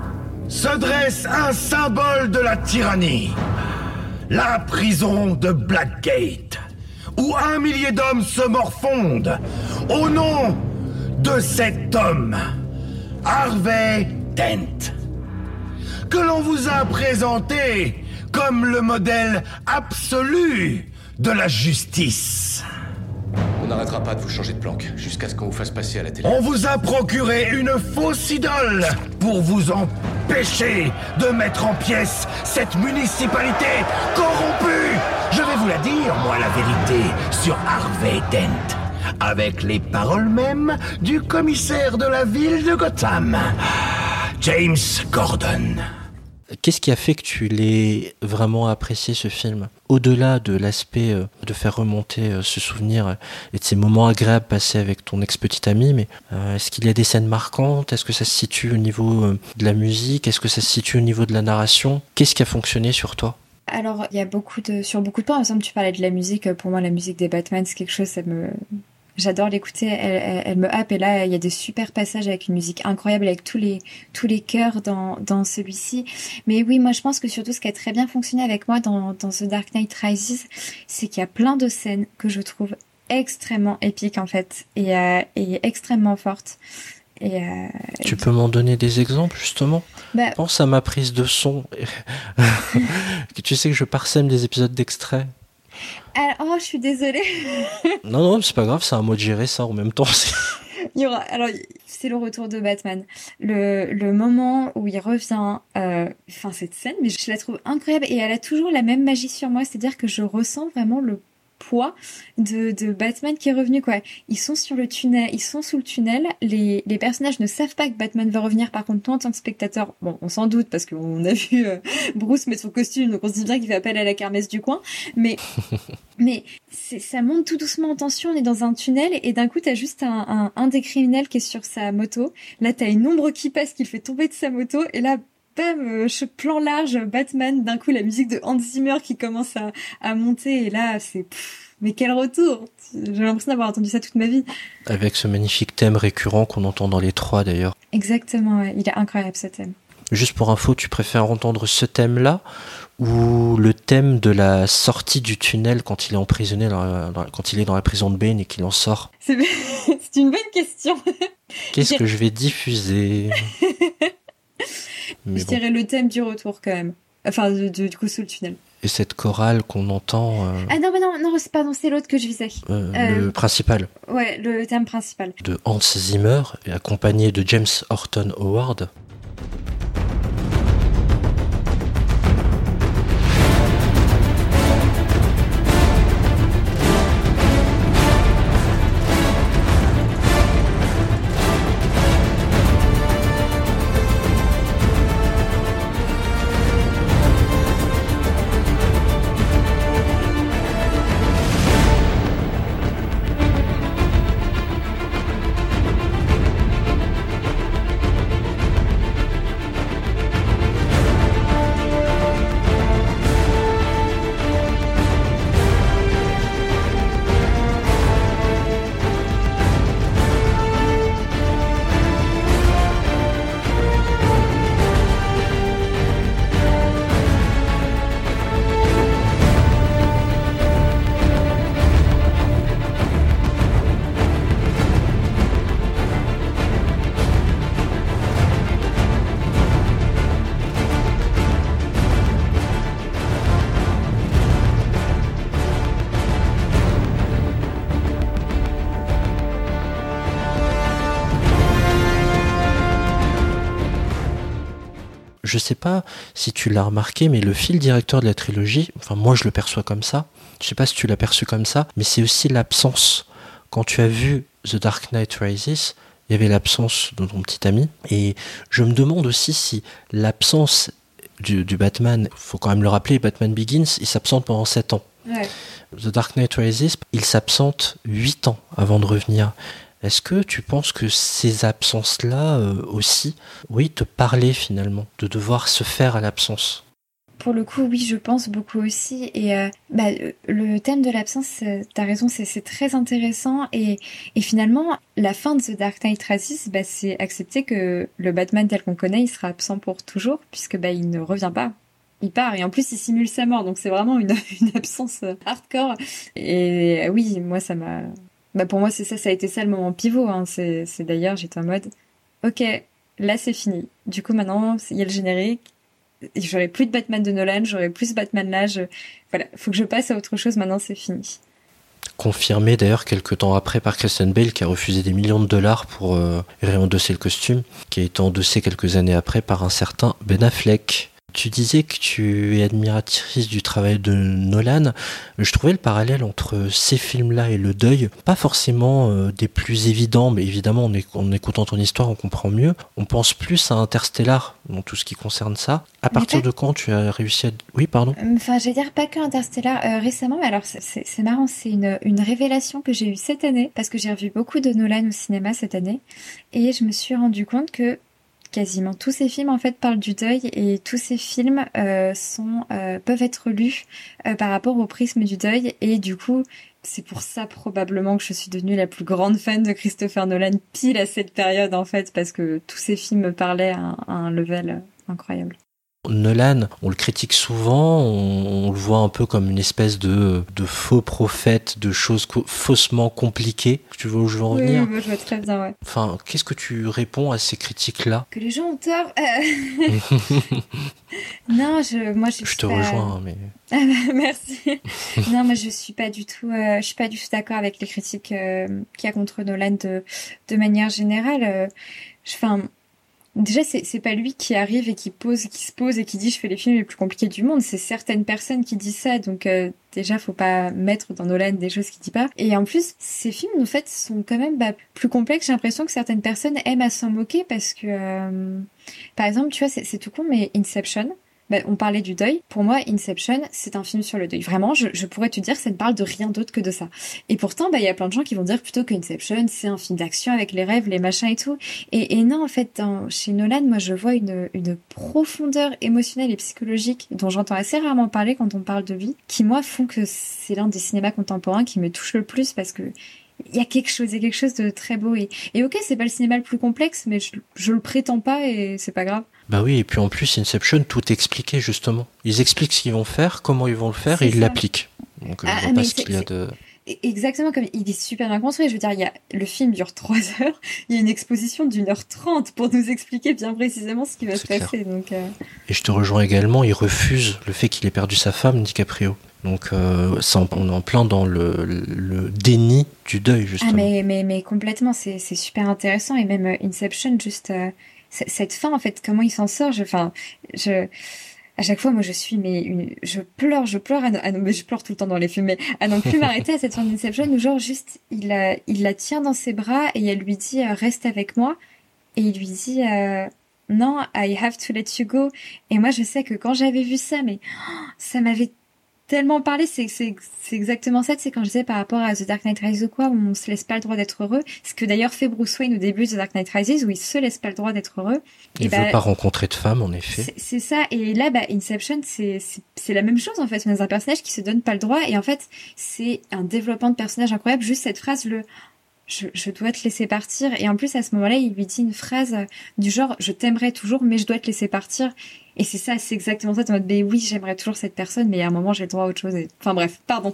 se dresse un symbole de la tyrannie. La prison de Blackgate, où un millier d'hommes se morfondent au nom de cet homme, Harvey Dent, que l'on vous a présenté comme le modèle absolu de la justice. On n'arrêtera pas de vous changer de planque, jusqu'à ce qu'on vous fasse passer à la télé. On vous a procuré une fausse idole pour vous empêcher de mettre en pièces cette municipalité corrompue. Je vais vous la dire, moi, la vérité sur Harvey Dent, avec les paroles mêmes du commissaire de la ville de Gotham, James Gordon. Qu'est-ce qui a fait que tu l'aies vraiment apprécié, ce film ? Au-delà de l'aspect euh, de faire remonter euh, ce souvenir euh, et de ces moments agréables passés avec ton ex-petite amie, mais euh, est-ce qu'il y a des scènes marquantes ? Est-ce que ça se situe au niveau euh, de la musique ? Est-ce que ça se situe au niveau de la narration ? Qu'est-ce qui a fonctionné sur toi ? Alors, il y a beaucoup de... Sur beaucoup de points, par exemple, tu parlais de la musique. Pour moi, la musique des Batman, c'est quelque chose, ça me... J'adore l'écouter, elle, elle, elle me happe. Et là, il y a des super passages avec une musique incroyable, avec tous les tous les chœurs dans dans celui-ci. Mais oui, moi, je pense que surtout, ce qui a très bien fonctionné avec moi dans dans The Dark Knight Rises, c'est qu'il y a plein de scènes que je trouve extrêmement épiques, en fait, et, euh, et extrêmement fortes. Et euh, tu peux m'en donner des exemples, justement ? Bah, pense à ma prise de son. Tu sais que je parsème des épisodes d'extraits. Alors, oh, je suis désolée. non, non, c'est pas grave, c'est un mot de gérer ça en même temps. C'est... Il y aura, alors, c'est le retour de Batman. Le, le moment où il revient, euh, enfin, cette scène, mais je la trouve incroyable et elle a toujours la même magie sur moi, c'est-à-dire que je ressens vraiment le poids de, de Batman qui est revenu, quoi. Ils sont sur le tunnel, ils sont sous le tunnel, les, les personnages ne savent pas que Batman va revenir, par contre, toi, en tant que spectateur, bon, on s'en doute, parce qu'on a vu euh, Bruce mettre son costume, donc on se dit bien qu'il fait appel à la kermesse du coin, mais, mais c'est, ça monte tout doucement en tension, on est dans un tunnel, et d'un coup, t'as juste un, un, un des criminels qui est sur sa moto, là, t'as une ombre qui passe, qui le fait tomber de sa moto, et là, bam, euh, plan large, Batman, d'un coup, la musique de Hans Zimmer qui commence à, à monter, et là, c'est... Pff, mais quel retour! J'ai l'impression d'avoir entendu ça toute ma vie. Avec ce magnifique thème récurrent qu'on entend dans les trois, d'ailleurs. Exactement, ouais. Il est incroyable, ce thème. Juste pour info, tu préfères entendre ce thème-là ou le thème de la sortie du tunnel quand il est emprisonné, dans, dans, quand il est dans la prison de Bane et qu'il en sort? C'est, c'est une bonne question. Qu'est-ce que je vais diffuser? Mais je bon. dirais le thème du retour quand même. Enfin, du, du coup, sous le tunnel. Et cette chorale qu'on entend... Euh... Ah non, mais non, non, c'est, pardon, c'est l'autre que je visais. Euh, euh, le principal. Ouais, le thème principal. De Hans Zimmer, et accompagné de James Horton Howard. Je sais pas si tu l'as remarqué, mais le fil directeur de la trilogie, enfin moi je le perçois comme ça, je sais pas si tu l'as perçu comme ça, mais c'est aussi l'absence. Quand tu as vu The Dark Knight Rises, il y avait l'absence de ton petit ami, et je me demande aussi si l'absence du, du Batman, faut quand même le rappeler, Batman Begins, il s'absente pendant sept ans. Ouais. The Dark Knight Rises, il s'absente huit ans avant de revenir. Est-ce que tu penses que ces absences-là euh, aussi, oui, te parlaient finalement, de devoir se faire à l'absence? Pour le coup, oui, je pense beaucoup aussi. Et euh, bah, le thème de l'absence, t'as raison, c'est, c'est très intéressant. Et, et finalement, la fin de The Dark Knight Rises, bah, c'est accepter que le Batman tel qu'on connaît, il sera absent pour toujours, puisque bah, il ne revient pas. Il part, et en plus, il simule sa mort. Donc c'est vraiment une, une absence hardcore. Et oui, moi, ça m'a... Bah pour moi, c'est ça, ça a été ça le moment pivot. Hein. C'est, c'est d'ailleurs, j'étais en mode, ok, là c'est fini. Du coup, maintenant, il y a le générique. J'aurai plus de Batman de Nolan, j'aurai plus ce Batman-là. Je... Voilà, faut que je passe à autre chose. Maintenant, c'est fini. Confirmé d'ailleurs quelques temps après par Christian Bale, qui a refusé des millions de dollars pour euh, réendosser le costume, qui a été endossé quelques années après par un certain Ben Affleck. Tu disais que tu es admiratrice du travail de Nolan. Je trouvais le parallèle entre ces films-là et Le Deuil, pas forcément euh, des plus évidents, mais évidemment en, éc- en écoutant ton histoire on comprend mieux. On pense plus à Interstellar dans tout ce qui concerne ça. À partir de quand tu as réussi à... Oui, pardon. Enfin, je vais dire pas que Interstellar euh, récemment, mais alors c'est, c'est, c'est marrant, c'est une, une révélation que j'ai eue cette année, parce que j'ai revu beaucoup de Nolan au cinéma cette année, et je me suis rendu compte que quasiment tous ces films en fait parlent du deuil, et tous ces films euh, sont euh, peuvent être lus euh, par rapport au prisme du deuil, et du coup c'est pour ça probablement que je suis devenue la plus grande fan de Christopher Nolan pile à cette période en fait, parce que tous ces films me parlaient à un, à un level incroyable. Nolan, on le critique souvent, on, on le voit un peu comme une espèce de, de faux prophète, de choses co- faussement compliquées. Tu vois où je veux en oui, venir? Oui, moi je vois très bien, ouais. Enfin, qu'est-ce que tu réponds à ces critiques-là? Que les gens ont tort. Euh... non, je, moi je. Je te pas... rejoins, mais. Ah bah, merci. Non, mais je suis pas du tout, euh, je suis pas du tout d'accord avec les critiques euh, qu'il y a contre Nolan de de manière générale. Euh, je, enfin. déjà c'est c'est pas lui qui arrive et qui pose, qui se pose et qui dit je fais les films les plus compliqués du monde. C'est certaines personnes qui disent ça, donc euh, déjà faut pas mettre dans Nolan des choses qu'il dit pas. Et en plus, ces films en fait sont quand même bah, plus complexes. J'ai l'impression que certaines personnes aiment à s'en moquer parce que, euh, par exemple, tu vois, c'est, c'est tout con, mais Inception. Bah, on parlait du deuil. Pour moi, Inception, c'est un film sur le deuil. Vraiment, je, je pourrais te dire que ça ne parle de rien d'autre que de ça. Et pourtant, bah, il y a plein de gens qui vont dire plutôt que Inception, c'est un film d'action avec les rêves, les machins et tout. Et, et non, en fait, dans, chez Nolan, moi, je vois une, une profondeur émotionnelle et psychologique dont j'entends assez rarement parler quand on parle de lui, qui, moi, font que c'est l'un des cinémas contemporains qui me touche le plus parce que il y a quelque chose, il y a quelque chose de très beau. Et, et ok, c'est pas le cinéma le plus complexe, mais je, je le prétends pas et c'est pas grave. Bah oui, et puis en plus, Inception, tout est expliqué, justement. Ils expliquent ce qu'ils vont faire, comment ils vont le faire, C'est et ils ça. l'appliquent. Donc, euh, Ah, je vois mais pas ce c'est- qu'il y a c'est- de... Exactement, comme il est super bien construit. Je veux dire, il y a, le film dure trois heures. Il y a une exposition d'une heure trente pour nous expliquer bien précisément ce qui va C'est se clair. passer. Donc, euh, Et je te rejoins également, il refuse le fait qu'il ait perdu sa femme, DiCaprio. Donc, euh, ça, on est en plein dans le, le déni du deuil, justement. ah, mais, mais, mais complètement, c'est, c'est super intéressant. Et même euh, Inception, juste, euh, c- cette fin, en fait, comment il s'en sort, je, enfin, je, à chaque fois, moi, je suis, mais une, je pleure, je pleure, à, à- mais je pleure tout le temps dans les films, mais à non plus m'arrêter à cette fin d'Inception où, genre, juste, il, euh, il la tient dans ses bras et elle lui dit, euh, reste avec moi. Et il lui dit, euh, non, I have to let you go. Et moi, je sais que quand j'avais vu ça, mais oh, ça m'avait tellement parlé. C'est, c'est, c'est exactement ça. C'est quand je disais par rapport à The Dark Knight Rises ou quoi, où on se laisse pas le droit d'être heureux. Ce que d'ailleurs fait Bruce Wayne au début de The Dark Knight Rises, où il se laisse pas le droit d'être heureux. Il Et veut bah, pas rencontrer de femme, en effet. c'est, c'est ça. Et là, bah, Inception, c'est, c'est, c'est la même chose, en fait. On est un personnage qui se donne pas le droit. Et en fait, c'est un développement de personnage incroyable. Juste cette phrase, le, je, je dois te laisser partir. Et en plus, à ce moment-là, il lui dit une phrase euh, du genre, je t'aimerai toujours, mais je dois te laisser partir. Et c'est ça, c'est exactement ça. T'es en mode, mais oui, j'aimerais toujours cette personne, mais à un moment, j'ai le droit à autre chose. Et... Enfin bref, pardon.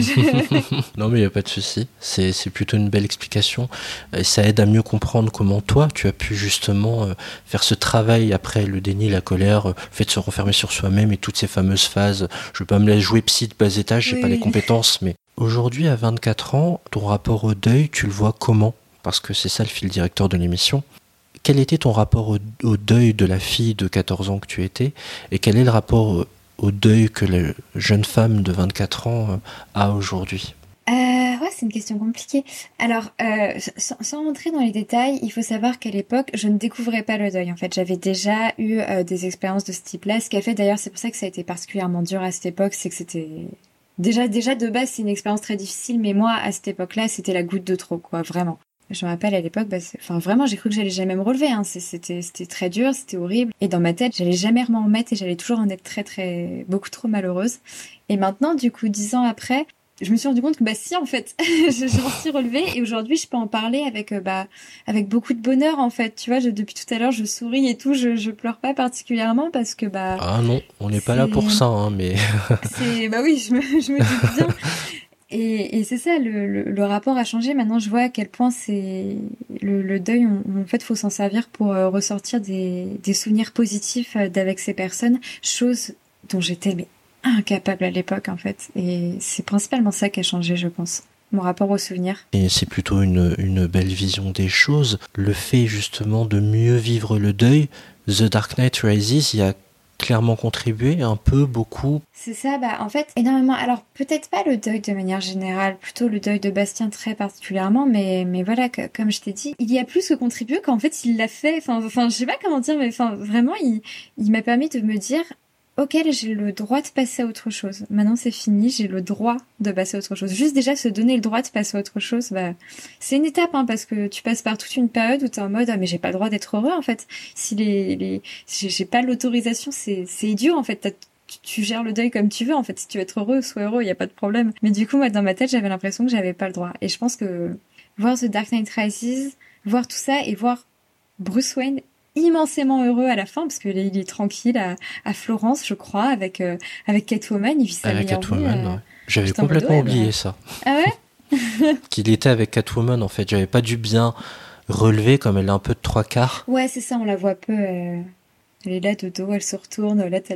Je- Non, mais il n'y a pas de souci. C'est, c'est plutôt une belle explication. Et ça aide à mieux comprendre comment toi, tu as pu justement euh, faire ce travail après le déni, la colère, euh, le fait de se renfermer sur soi-même et toutes ces fameuses phases. Je vais pas me laisser jouer psy de bas étage, j'ai Oui, pas les oui. compétences, mais aujourd'hui, à vingt-quatre ans, ton rapport au deuil, tu le vois comment? Parce que c'est ça le fil directeur de l'émission. Quel était ton rapport au, au deuil de la fille de quatorze ans que tu étais? Et quel est le rapport au, au deuil que la jeune femme de vingt-quatre ans euh, a aujourd'hui? Euh, ouais, c'est une question compliquée. Alors, euh, sans, sans rentrer dans les détails, il faut savoir qu'à l'époque, je ne découvrais pas le deuil. En fait, j'avais déjà eu euh, des expériences de ce type-là. Ce qui a fait d'ailleurs, c'est pour ça que ça a été particulièrement dur à cette époque, c'est que c'était déjà, déjà de base, c'est une expérience très difficile, mais moi, à cette époque-là, c'était la goutte de trop, quoi, vraiment. Je me rappelle à l'époque, bah, c'est- enfin vraiment, j'ai cru que j'allais jamais me relever. Hein. C'est- C'était, c'était très dur, c'était horrible. Et dans ma tête, j'allais jamais m'en remettre et j'allais toujours en être très, très, beaucoup trop malheureuse. Et maintenant, du coup, dix ans après, je me suis rendu compte que bah si en fait je, je m'en suis relevée et aujourd'hui je peux en parler avec euh, bah avec beaucoup de bonheur en fait, tu vois, je, depuis tout à l'heure je souris et tout, je je pleure pas particulièrement parce que bah Ah non, on n'est pas là c'est- pour ça, hein, mais... c'est bah oui, je me je me dis bien. Et, et c'est ça, le, le, le rapport a changé. Maintenant, je vois à quel point c'est le, le deuil. On, en fait, faut s'en servir pour euh, ressortir des, des souvenirs positifs euh, d'avec ces personnes, chose dont j'étais mais incapable à l'époque en fait. Et c'est principalement ça qui a changé, je pense, mon rapport aux souvenirs. Et c'est plutôt une, une belle vision des choses. Le fait justement de mieux vivre le deuil, The Dark Knight Rises y a clairement contribué, un peu, beaucoup. C'est ça, bah en fait énormément. Alors peut-être pas le deuil de manière générale, plutôt le deuil de Bastien très particulièrement, mais mais voilà, que, comme je t'ai dit, il y a plus que contribué qu'en fait il l'a fait. Enfin, enfin, je sais pas comment dire, mais enfin vraiment, il il m'a permis de me dire, ok, j'ai le droit de passer à autre chose. Maintenant c'est fini, j'ai le droit de passer à autre chose. Juste déjà se donner le droit de passer à autre chose, bah c'est une étape, hein, parce que tu passes par toute une période où t'es en mode ah mais j'ai pas le droit d'être heureux en fait. Si les les j'ai, j'ai pas l'autorisation, c'est c'est idiot en fait. T'as, tu, tu gères le deuil comme tu veux en fait. Si tu veux être heureux, sois heureux, y a pas de problème. Mais du coup moi dans ma tête j'avais l'impression que j'avais pas le droit. Et je pense que voir The Dark Knight Rises, voir tout ça et voir Bruce Wayne immensément heureux à la fin parce que il est tranquille à, à Florence, je crois, avec euh, avec Catwoman, il vit sa Avec meilleure vie, Catwoman, euh. ouais. J'avais J'étais en mode, complètement ouais, oublié bah. ça. Ah ouais. Qu'il était avec Catwoman, en fait. J'avais pas dû bien relever, comme elle est un peu de trois quarts. Ouais, c'est ça, on la voit peu. euh, Elle est là de dos, elle se retourne, là t'as le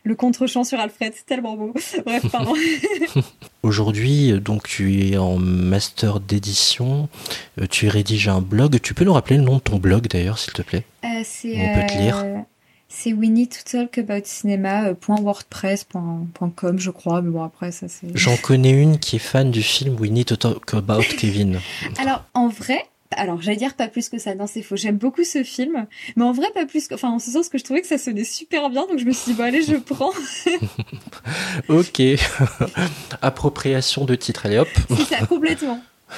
le contre-champ sur Alfred, c'est tellement beau. Bref, pardon. Aujourd'hui, donc tu es en master d'édition, euh, tu rédiges un blog. Tu peux nous rappeler le nom de ton blog d'ailleurs, s'il te plaît? euh, c'est, On peut te lire. Euh, c'est we need to talk about cinema point wordpress point com, je crois, mais bon après ça c'est... J'en connais une qui est fan du film We Need to Talk About Kevin. Alors en vrai, alors j'allais dire pas plus que ça, non c'est faux, j'aime beaucoup ce film, mais en vrai pas plus que... Enfin en ce sens que je trouvais que ça sonnait super bien, donc je me suis dit bon allez je prends. Ok, appropriation de titre, allez hop. C'est ça, complètement.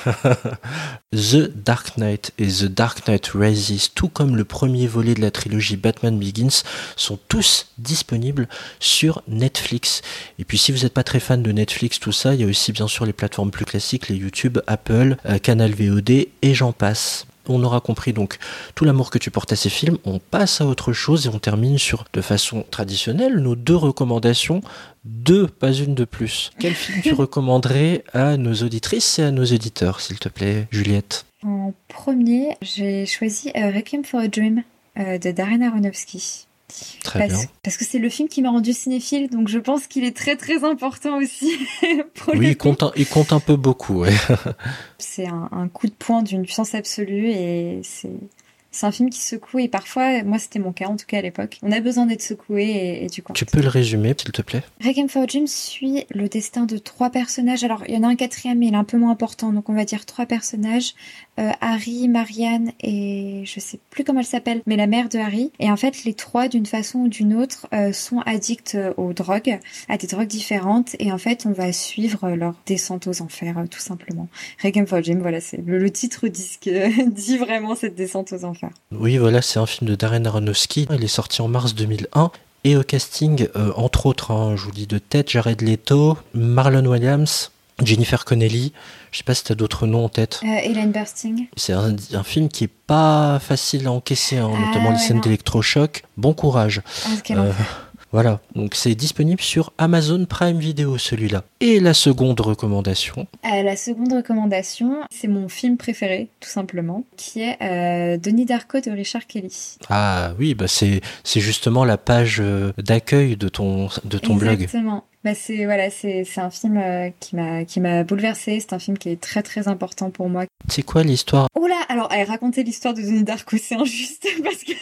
The Dark Knight et The Dark Knight Rises, tout comme le premier volet de la trilogie Batman Begins, sont tous disponibles sur Netflix. Et puis si vous n'êtes pas très fan de Netflix, tout ça, il y a aussi bien sûr les plateformes plus classiques, les YouTube, Apple, euh, Canal V O D et j'en passe. On aura compris donc tout l'amour que tu portes à ces films. On passe à autre chose et on termine sur, de façon traditionnelle, nos deux recommandations. Deux, pas une de plus. Quel film tu recommanderais à nos auditrices et à nos auditeurs, s'il te plaît, Juliette? En premier, j'ai choisi euh, Requiem for a Dream euh, de Darren Aronofsky. Très parce, bien. Parce que c'est le film qui m'a rendu cinéphile, donc je pense qu'il est très très important aussi. Pour oui, il compte, un, il compte un peu beaucoup. Ouais. C'est un, un coup de poing d'une puissance absolue et c'est... C'est un film qui secoue et parfois, moi c'était mon cas en tout cas à l'époque, on a besoin d'être secoué et, et du coup... Tu peux le résumer s'il te plaît? Requiem for a Dream suit le destin de trois personnages. Alors il y en a un quatrième mais il est un peu moins important, donc on va dire trois personnages. Euh, Harry, Marianne et je sais plus comment elle s'appelle, mais la mère de Harry. Et en fait les trois d'une façon ou d'une autre euh, sont addicts aux drogues, à des drogues différentes et en fait on va suivre leur descente aux enfers euh, tout simplement. Requiem for a Dream, voilà, c'est le, le titre dit, que, dit vraiment cette descente aux enfers. Oui, voilà, c'est un film de Darren Aronofsky. Il est sorti en mars deux mille un. Et au casting, euh, entre autres, hein, je vous dis de tête, Jared Leto, Marlon Williams, Jennifer Connelly. Je sais pas si tu as d'autres noms en tête. Euh, Ellen Burstyn. C'est un, un film qui est pas facile à encaisser, hein, ah, notamment ouais, les scènes non. d'électrochoc. Bon courage. Ah, quel Euh, enfer. Voilà, donc c'est disponible sur Amazon Prime Video celui-là. Et la seconde recommandation. Euh, la seconde recommandation, c'est mon film préféré, tout simplement, qui est euh, Denis Darko de Richard Kelly. Ah oui, bah c'est, c'est justement la page euh, d'accueil de ton, de ton blog. Exactement. Bah c'est voilà, c'est c'est un film euh, qui m'a qui m'a bouleversée. C'est un film qui est très très important pour moi. C'est quoi l'histoire? Oh là, alors eh, raconter l'histoire de Denis Darko, c'est injuste parce que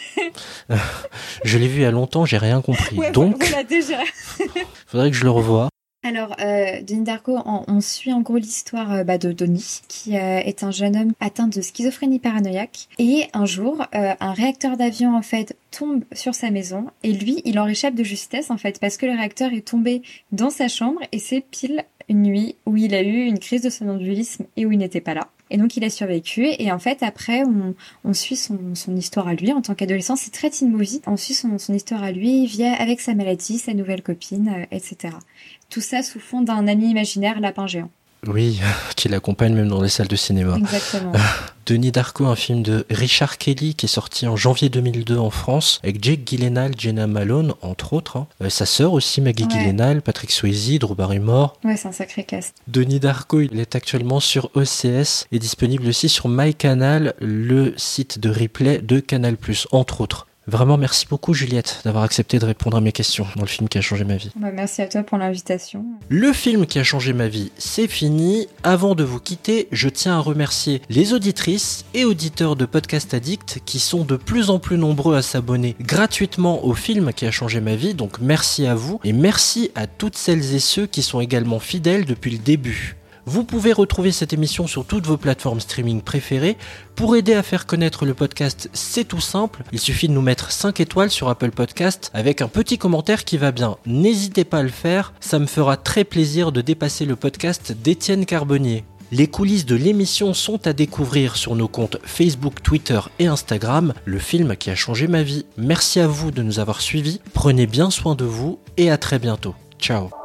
je l'ai vu il y a longtemps, j'ai rien compris. ouais, Donc, voilà déjà. faudrait que je le revoie. Alors, euh, Denis Darko, on, on suit en gros l'histoire euh, bah, de Denis, qui euh, est un jeune homme atteint de schizophrénie paranoïaque. Et un jour, euh, un réacteur d'avion en fait tombe sur sa maison et lui, il en réchappe de justesse en fait parce que le réacteur est tombé dans sa chambre et c'est pile une nuit où il a eu une crise de somnambulisme et où il n'était pas là. Et donc il a survécu et en fait après on, on suit son, son histoire à lui en tant qu'adolescent, c'est très teen movie, on suit son, son histoire à lui via avec sa maladie, sa nouvelle copine, euh, et cetera. Tout ça sous fond d'un ami imaginaire lapin géant. Oui, qui l'accompagne même dans les salles de cinéma. Exactement. Denis Darko, un film de Richard Kelly qui est sorti en janvier deux mille deux en France, avec Jake Gyllenhaal, Jenna Malone, entre autres. Hein. Euh, sa sœur aussi, Maggie Ouais. Gyllenhaal, Patrick Swayze, Drew Barrymore. Ouais, c'est un sacré cast. Denis Darko, il est actuellement sur O C S et disponible aussi sur MyCanal, le site de replay de Canal plus, entre autres. Vraiment, merci beaucoup Juliette d'avoir accepté de répondre à mes questions dans le film qui a changé ma vie. Bah, merci à toi pour l'invitation. Le film qui a changé ma vie, c'est fini. Avant de vous quitter, je tiens à remercier les auditrices et auditeurs de Podcast Addict qui sont de plus en plus nombreux à s'abonner gratuitement au film qui a changé ma vie. Donc merci à vous et merci à toutes celles et ceux qui sont également fidèles depuis le début. Vous pouvez retrouver cette émission sur toutes vos plateformes streaming préférées. Pour aider à faire connaître le podcast, c'est tout simple. Il suffit de nous mettre cinq étoiles sur Apple Podcast avec un petit commentaire qui va bien. N'hésitez pas à le faire, ça me fera très plaisir de dépasser le podcast d'Étienne Carbonnier. Les coulisses de l'émission sont à découvrir sur nos comptes Facebook, Twitter et Instagram, le film qui a changé ma vie. Merci à vous de nous avoir suivis, prenez bien soin de vous et à très bientôt. Ciao.